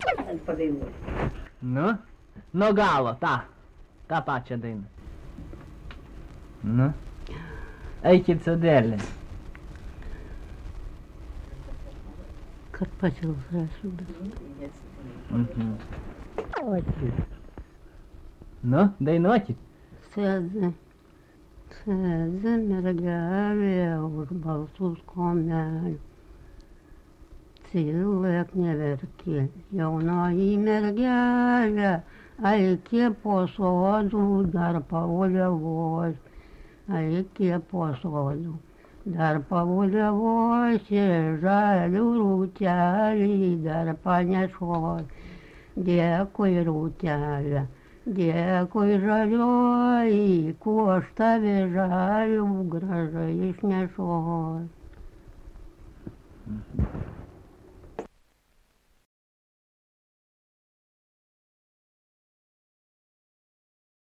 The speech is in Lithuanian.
Padainuoti. Nu, nuo galo, tą pačią dainą. Nu, eikit sodėlį. Kad pasilsėsiu. Nu, dainuokit. Sėdi mergelė už baltus komelių. Tylėk neverki, jaunoji mergelė, eikė po sodų dar pauliavosi. Eikė po sodų dar pauliavosi, žalių rūtelį dar panešosi. Dėkui rūtelė, dėkui žalioji, kuo aš tave žalių gražai išnešoju.